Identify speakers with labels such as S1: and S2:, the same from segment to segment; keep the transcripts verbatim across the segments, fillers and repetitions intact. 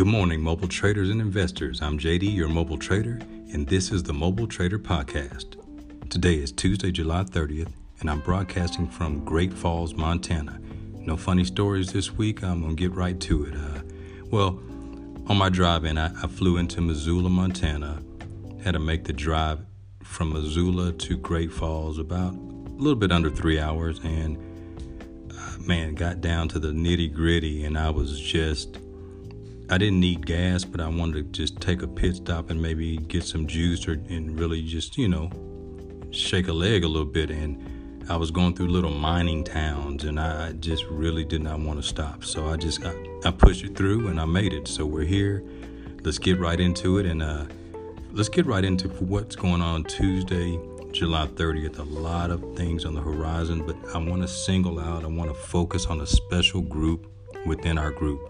S1: Good morning, mobile traders and investors. I'm J D, your mobile trader, and this is the Mobile Trader Podcast. Today is Tuesday, July thirtieth, and I'm broadcasting from Great Falls, Montana. No funny stories this week. I'm going to get right to it. Uh, well, on my drive-in, I, I flew into Missoula, Montana. Had to make the drive from Missoula to Great Falls about a little bit under three hours, and uh, man, got down to the nitty-gritty, and I was just... I didn't need gas, but I wanted to just take a pit stop and maybe get some juice or and really just, you know, shake a leg a little bit. And I was going through little mining towns, and I just really did not want to stop. So I just, I, I pushed it through and I made it. So we're here. Let's get right into it. And uh, let's get right into what's going on Tuesday, July thirtieth. A lot of things on the horizon, but I want to single out, I want to focus on a special group within our group.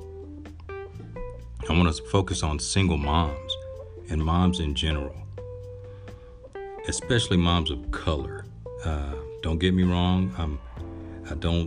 S1: I want to focus on single moms and moms in general, especially moms of color. Uh, don't get me wrong. I'm, I don't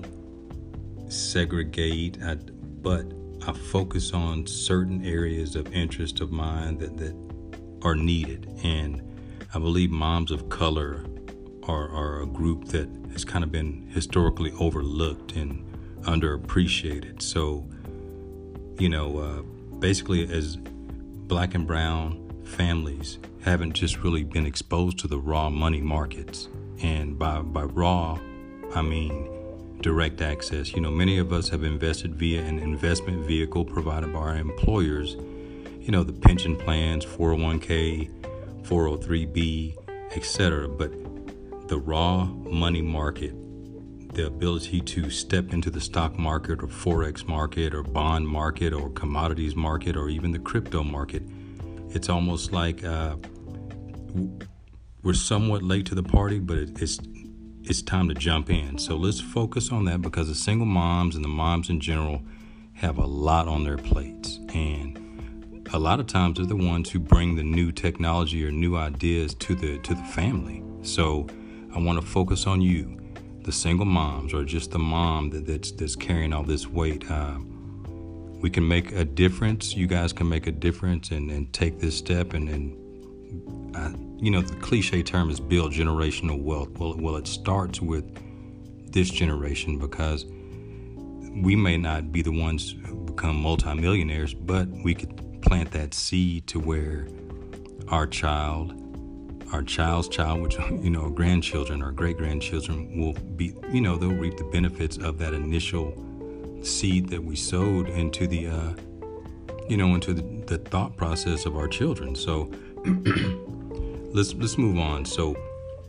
S1: segregate, I, but I focus on certain areas of interest of mine that, that are needed. And I believe moms of color are, are a group that has kind of been historically overlooked and underappreciated. So, you know, uh, basically, as black and brown families haven't just really been exposed to the raw money markets. And by, by raw, I mean direct access. You know, many of us have invested via an investment vehicle provided by our employers. You know, the pension plans, four oh one k, four oh three b, et cetera. But the raw money market, the ability to step into the stock market or forex market or bond market or commodities market or even the crypto market, it's almost like uh, we're somewhat late to the party, but it, it's it's time to jump in. So let's focus on that, because the single moms and the moms in general have a lot on their plates, and a lot of times they're the ones who bring the new technology or new ideas to the to the family. So I want to focus on you, the single moms, or just the mom that, that's that's carrying all this weight. Uh, we can make a difference. You guys can make a difference and, and take this step. And, and uh, you know, the cliche term is build generational wealth. Well, well, it starts with this generation, because we may not be the ones who become multimillionaires, but we could plant that seed to where our child, our child's child, which, you know, grandchildren or great-grandchildren will be, you know, they'll reap the benefits of that initial seed that we sowed into the, uh, you know, into the, the thought process of our children. So let's let's move on. So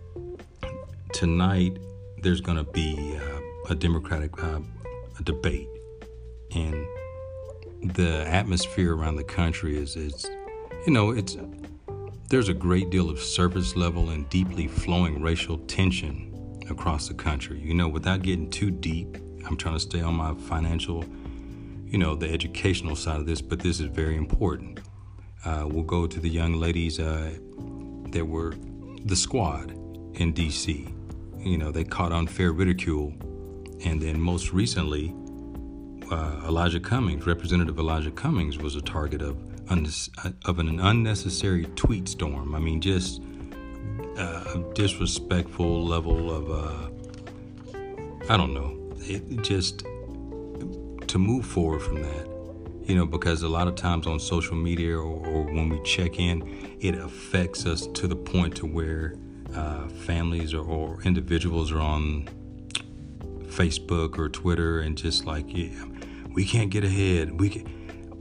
S1: tonight there's going to be uh, a Democratic uh, a debate, and the atmosphere around the country is, is you know, it's there's a great deal of surface level and deeply flowing racial tension across the country. You know, without getting too deep, I'm trying to stay on my financial, you know, the educational side of this, but this is very important. Uh, we'll go to the young ladies uh, that were the squad in D C. You know, they caught unfair ridicule. And then most recently, uh, Elijah Cummings, Representative Elijah Cummings, was a target of of an unnecessary tweet storm. I mean, just uh, a disrespectful level of, uh, I don't know, it just, to move forward from that, you know, because a lot of times on social media or, or when we check in, it affects us to the point to where uh, families or, or individuals are on Facebook or Twitter and just like, yeah, we can't get ahead. We can.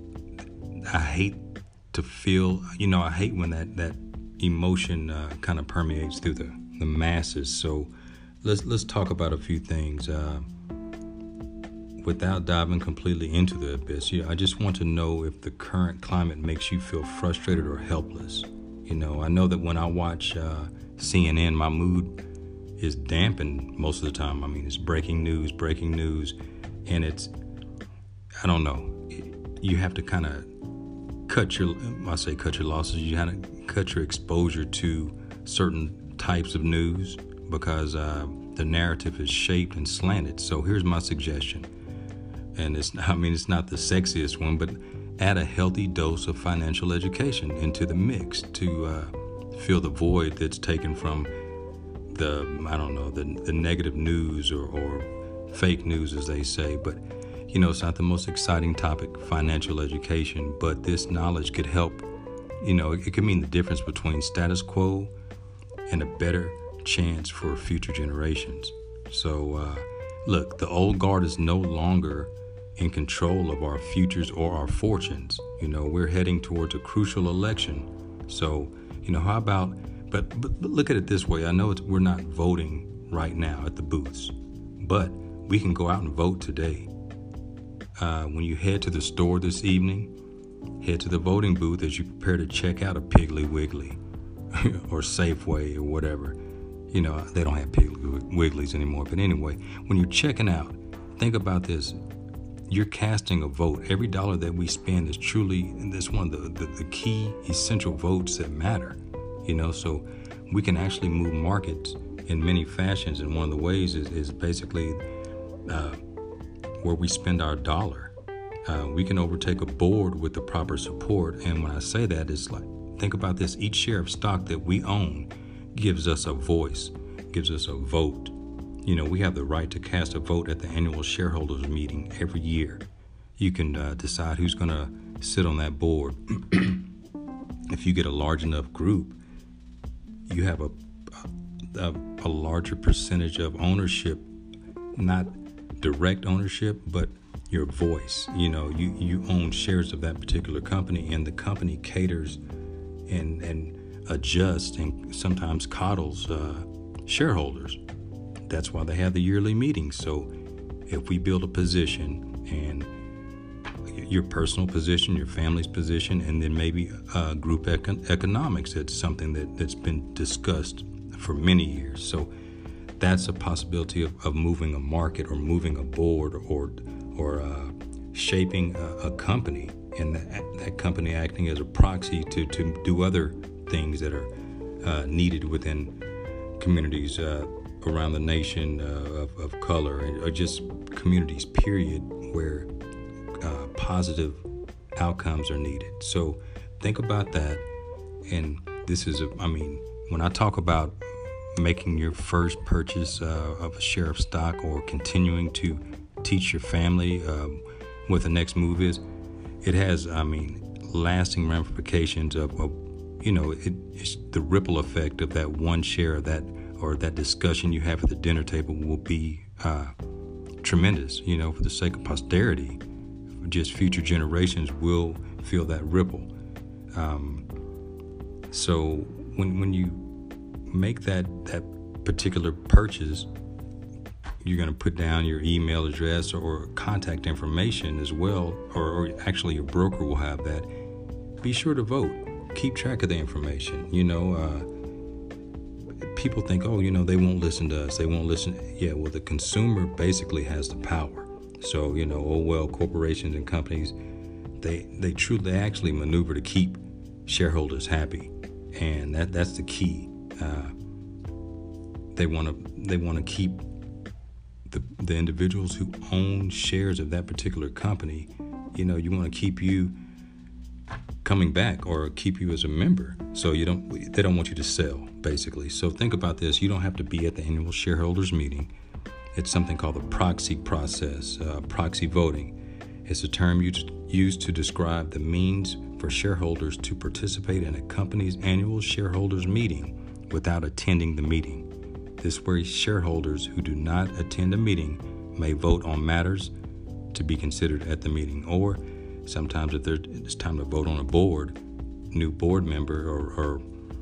S1: I hate to feel, you know, I hate when that, that emotion uh, kind of permeates through the, the masses. So let's let's talk about a few things. Uh, without diving completely into the abyss, yeah, I just want to know if the current climate makes you feel frustrated or helpless. You know, I know that when I watch uh, C N N, my mood is dampened most of the time. I mean, it's breaking news, breaking news, and it's, I don't know, you have to kind of cut your, I say cut your losses, you have to cut your exposure to certain types of news, because uh, the narrative is shaped and slanted. So here's my suggestion. And it's, I mean, it's not the sexiest one, but add a healthy dose of financial education into the mix to uh, fill the void that's taken from the, I don't know, the, the negative news or, or fake news, as they say. But, you know, it's not the most exciting topic, financial education, but this knowledge could help. You know, it, it could mean the difference between status quo and a better chance for future generations. So, uh, look, the old guard is no longer in control of our futures or our fortunes. You know, we're heading towards a crucial election. So, you know, how about, but, but, but look at it this way. I know it's, we're not voting right now at the booths, but we can go out and vote today. Uh, when you head to the store this evening, head to the voting booth as you prepare to check out a Piggly Wiggly or Safeway or whatever. You know, they don't have Piggly Wigglies anymore. But anyway, when you're checking out, think about this. You're casting a vote. Every dollar that we spend is truly, and that's one of the, the, the key essential votes that matter. You know, so we can actually move markets in many fashions. And one of the ways is, is basically uh, where we spend our dollar. Uh, we can overtake a board with the proper support. And when I say that, it's like, think about this. Each share of stock that we own gives us a voice, gives us a vote. You know, we have the right to cast a vote at the annual shareholders meeting every year. You can uh, decide who's going to sit on that board. If you get a large enough group, you have a, a, a larger percentage of ownership, not direct ownership, but your voice. You know, you, you own shares of that particular company, and the company caters and, and adjusts and sometimes coddles uh, shareholders. That's why they have the yearly meetings. So if we build a position, and your personal position, your family's position, and then maybe uh, group econ- economics, that's something that, that's been discussed for many years. So that's a possibility of, of moving a market or moving a board or or uh, shaping a, a company, and that, that company acting as a proxy to, to do other things that are uh, needed within communities uh, around the nation uh, of, of color, or just communities, period, where uh, positive outcomes are needed. So think about that. And this is, a, I mean, when I talk about making your first purchase uh, of a share of stock, or continuing to teach your family uh, what the next move is, it has, I mean, lasting ramifications of, of you know, it, it's the ripple effect of that one share of that, or that discussion you have at the dinner table will be uh, tremendous, you know, for the sake of posterity. Just future generations will feel that ripple. Um, so when when you make that, that particular purchase, you're going to put down your email address or contact information as well, or, or actually your broker will have that. Be sure to vote. Keep track of the information. You know, uh, people think, oh, you know, they won't listen to us. They won't listen. Yeah, well, the consumer basically has the power. So, you know, oh, well, corporations and companies, they they truly they actually maneuver to keep shareholders happy. And that that's the key. Uh, they want to they want to keep the the individuals who own shares of that particular company. You know, you want to keep you coming back, or keep you as a member. So you don't they don't want you to sell, basically. So think about this. You don't have to be at the annual shareholders meeting. It's something called the proxy process, uh, proxy voting. It's a term used, used to describe the means for shareholders to participate in a company's annual shareholders meeting without attending the meeting. This way, shareholders who do not attend a meeting may vote on matters to be considered at the meeting. Or sometimes if it's time to vote on a board, new board member, or, or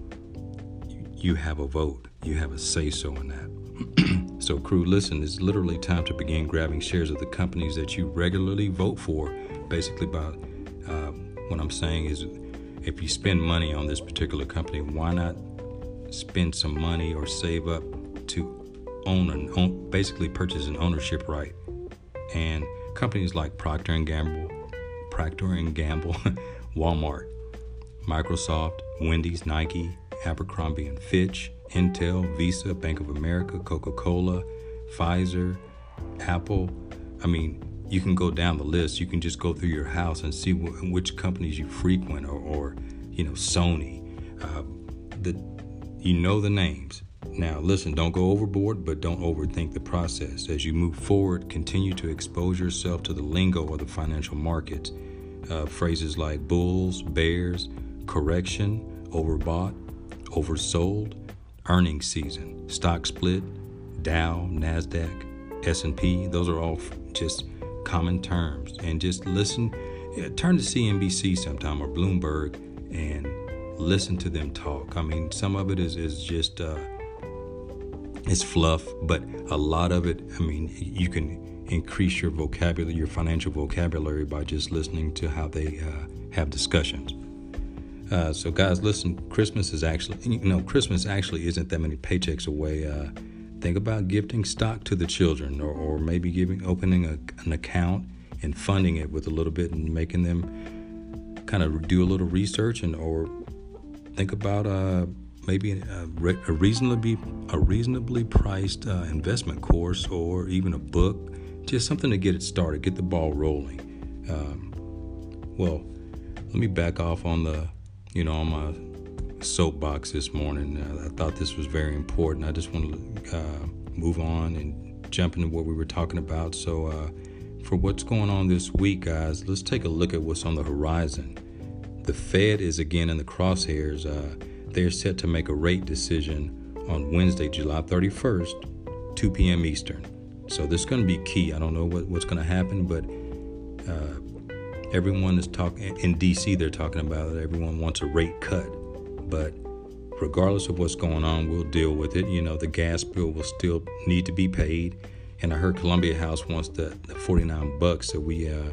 S1: you have a vote, you have a say-so in that. So, crew, listen, it's literally time to begin grabbing shares of the companies that you regularly vote for. Basically, about uh, what I'm saying is, if you spend money on this particular company, why not spend some money or save up to own an own, basically purchase an ownership right. And companies like Procter and Gamble, Procter and Gamble, Walmart, Microsoft, Wendy's, Nike, Abercrombie and Fitch, Intel, Visa, Bank of America, Coca-Cola, Pfizer, Apple. I mean, you can go down the list. You can just go through your house and see wh- which companies you frequent, or, or you know, Sony. Uh, the you know the names. Now, listen, don't go overboard, but don't overthink the process. As you move forward, continue to expose yourself to the lingo of the financial markets. Uh, phrases like bulls, bears, correction, overbought, oversold, earnings season, stock split, Dow, NASDAQ, S and P. Those are all just common terms. And just listen, yeah, turn to C N B C sometime or Bloomberg and listen to them talk. I mean, some of it is, is just... Uh, It's fluff, but a lot of it, I mean, you can increase your vocabulary, your financial vocabulary, by just listening to how they uh, have discussions. Uh, so, guys, listen, Christmas is actually, you know, Christmas actually isn't that many paychecks away. Uh, think about gifting stock to the children, or, or maybe giving, opening a, an account and funding it with a little bit and making them kind of do a little research, and or think about uh, maybe a, a reasonably a reasonably priced uh, investment course, or even a book, just something to get it started, get the ball rolling. Um, well, let me back off on the, you know, on my soapbox this morning. Uh, I thought this was very important. I just want to uh, move on and jump into what we were talking about. So uh, for what's going on this week, guys, let's take a look at what's on the horizon. The Fed is again in the crosshairs. Uh, They're set to make a rate decision on Wednesday, July thirty-first, two p.m. Eastern. So this is going to be key. I don't know what, what's going to happen, but uh, everyone is talking in D C. They're talking about it. Everyone wants a rate cut, but regardless of what's going on, we'll deal with it. You know, the gas bill will still need to be paid, and I heard Columbia House wants the, the forty-nine bucks that we uh,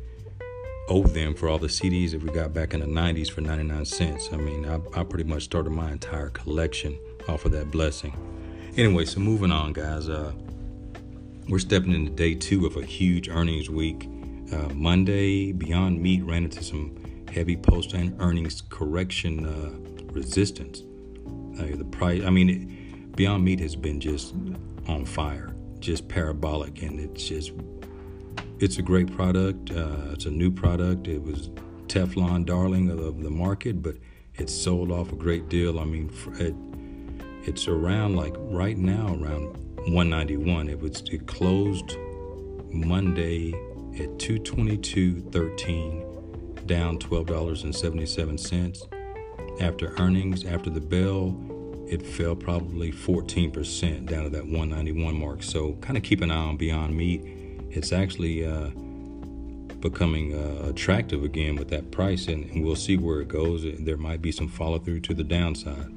S1: owe them for all the C Ds that we got back in the nineties for ninety-nine cents. I mean, I, I pretty much started my entire collection off of that blessing. Anyway, so moving on, guys. Uh, we're stepping into day two of a huge earnings week. Uh, Monday, Beyond Meat ran into some heavy post-earnings correction uh, resistance. Uh, the price, I mean, it, Beyond Meat has been just on fire, just parabolic, and it's just... It's a great product. Uh, it's a new product. It was Teflon darling of, of the market, but it's sold off a great deal. I mean, it, it's around, like right now, around one ninety-one. It was it closed Monday at two twenty-two thirteen, down twelve dollars and seventy-seven cents. After earnings, after the bell, it fell probably fourteen percent down to that one ninety-one mark. So kind of keep an eye on Beyond Meat. It's actually uh, becoming uh, attractive again with that price, and, and we'll see where it goes. There might be some follow through to the downside.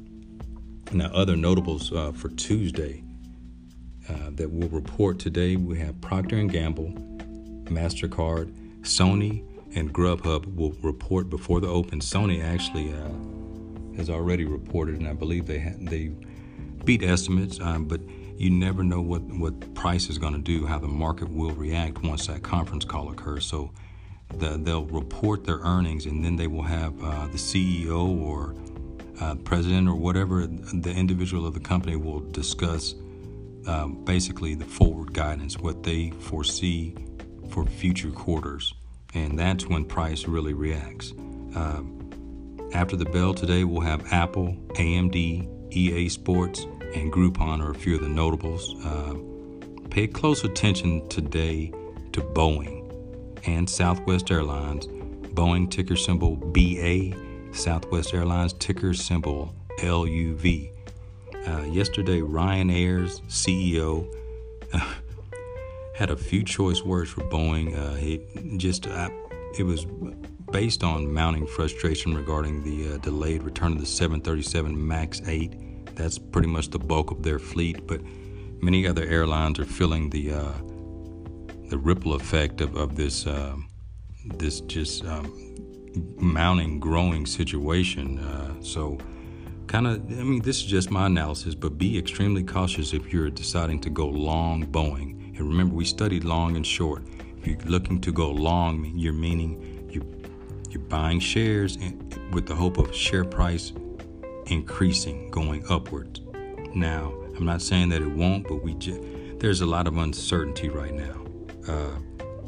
S1: Now, other notables uh, for Tuesday uh, that we'll report today, we have Procter and Gamble, MasterCard, Sony, and Grubhub will report before the open. Sony actually uh, has already reported, and I believe they ha- they beat estimates, um, but you never know what, what price is going to do, how the market will react once that conference call occurs. So the, they'll report their earnings, and then they will have uh, the C E O or uh, president or whatever, the individual of the company will discuss um, basically the forward guidance, what they foresee for future quarters. And that's when price really reacts. Um, after the bell today, we'll have Apple, A M D, E A Sports, and Groupon are a few of the notables. Uh, pay close attention today to Boeing and Southwest Airlines. Boeing ticker symbol B A, Southwest Airlines ticker symbol L U V. Uh, yesterday, Ryanair's C E O uh, had a few choice words for Boeing. Uh, he just uh, it was based on mounting frustration regarding the uh, delayed return of the seven thirty-seven MAX eight. That's pretty much the bulk of their fleet, but many other airlines are feeling the uh, the ripple effect of, of this uh, this just um, mounting, growing situation. Uh, so kind of, I mean, this is just my analysis, but be extremely cautious if you're deciding to go long Boeing. And remember, we studied long and short. If you're looking to go long, you're meaning you, you're buying shares with the hope of share price increasing, going upwards. Now, I'm not saying that it won't, but we just, there's a lot of uncertainty right now. Uh,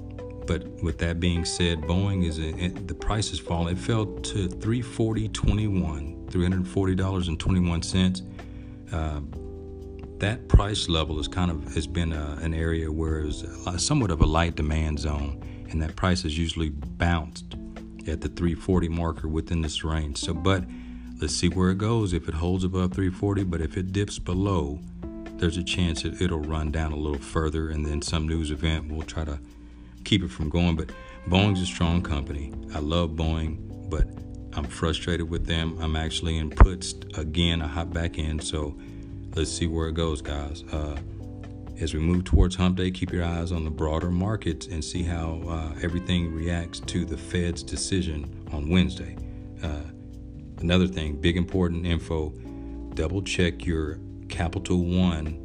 S1: But with that being said, Boeing is a, it, the price has fallen. It fell to three forty twenty-one, three hundred forty dollars and twenty-one cents. Uh, that price level is kind of has been a, an area where it's somewhat of a light demand zone, and that price has usually bounced at the three forty marker within this range. So, but let's see where it goes. If it holds above three forty, but if it dips below, there's a chance that it'll run down a little further, and then some news event will try to keep it from going. But Boeing's a strong company. I love Boeing, but I'm frustrated with them. I'm actually in puts again. I hop back in, so let's see where it goes, guys. Uh, as we move towards Hump Day, keep your eyes on the broader markets and see how uh, everything reacts to the Fed's decision on Wednesday. Uh, another thing, big important info, double check your Capital One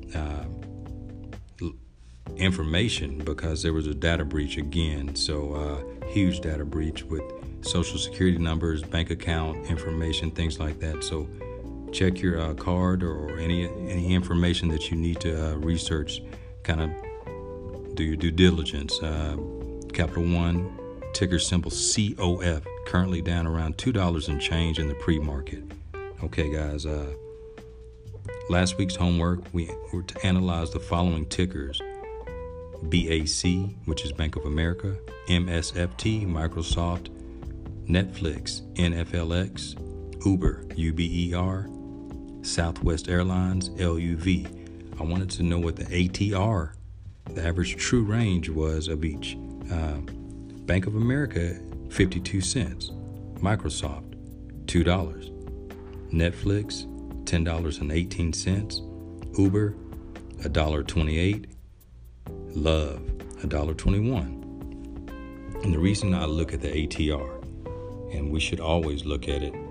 S1: uh, information, because there was a data breach again. So uh, huge data breach with social security numbers, bank account information, things like that. So check your uh, card or, or any any information that you need to uh, research. Kind of do your due diligence. Uh, Capital One, ticker symbol C O F, currently down around two dollars and change in the pre-market. Okay, guys. Uh, last week's homework, we were to analyze the following tickers: B A C, which is Bank of America; M S F T, Microsoft; Netflix, N F L X; Uber, U B E R; Southwest Airlines, L U V. I wanted to know what the A T R, the average true range, was of each. Uh, Bank of America, fifty-two cents. Microsoft, two dollars. Netflix, ten dollars and eighteen cents. Uber, one dollar and twenty-eight cents. Love, one dollar and twenty-one cents. And the reason I look at the A T R, and we should always look at it,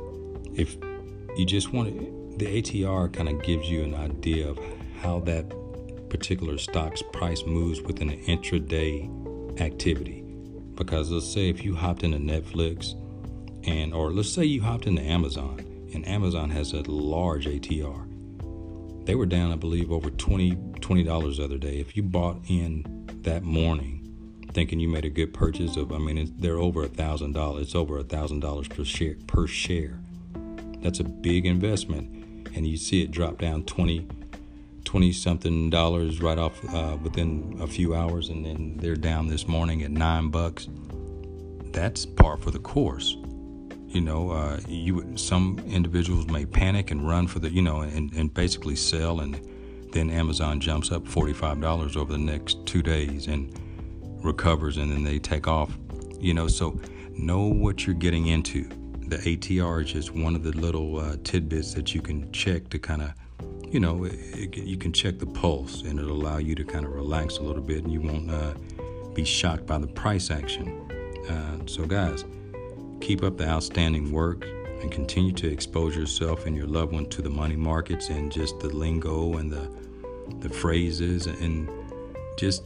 S1: if you just want to, the A T R kind of gives you an idea of how that particular stock's price moves within an intraday activity. Because let's say if you hopped into Netflix, and or let's say you hopped into Amazon, and Amazon has a large A T R. They were down, I believe, over twenty dollars the other day. If you bought in that morning thinking you made a good purchase of, I mean, it's, they're over one thousand dollars. It's over one thousand dollars per share, per share. That's a big investment. And you see it drop down twenty, twenty something dollars right off uh, within a few hours. And then they're down this morning at nine bucks. That's par for the course. You know, uh, you would, some individuals may panic and run for the, you know, and, and basically sell. And then Amazon jumps up forty-five dollars over the next two days and recovers, and then they take off. You know, so know what you're getting into. The A T R is just one of the little uh, tidbits that you can check to kind of, you know, it, it, you can check the pulse, and it'll allow you to kind of relax a little bit, and you won't uh, be shocked by the price action. Uh, so, guys, keep up the outstanding work and continue to expose yourself and your loved one to the money markets and just the lingo and the the phrases, and just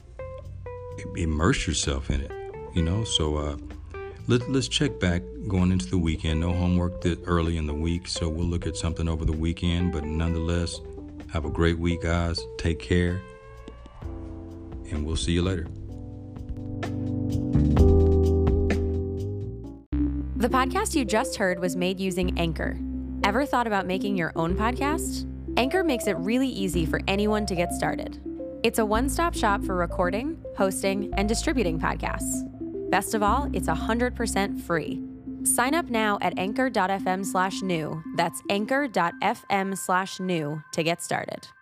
S1: immerse yourself in it, you know. So uh, let, let's check back going into the weekend. No homework that early in the week, so we'll look at something over the weekend. But nonetheless, have a great week, guys. Take care, and we'll see you later.
S2: The podcast you just heard was made using Anchor. Ever thought about making your own podcast? Anchor makes it really easy for anyone to get started. It's a one-stop shop for recording, hosting, and distributing podcasts. Best of all, it's one hundred percent free. Sign up now at anchor.fm slash new. That's anchor.fm slash new to get started.